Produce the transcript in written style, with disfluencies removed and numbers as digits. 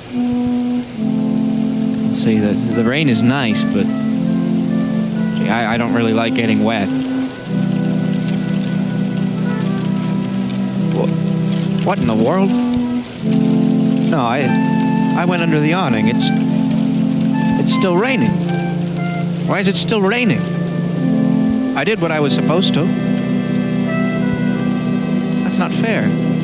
See, the rain is nice, but gee, I don't really like getting wet. What in the world? No, I went under the awning. It's still raining. Why is it still raining? I did what I was supposed to. That's not fair.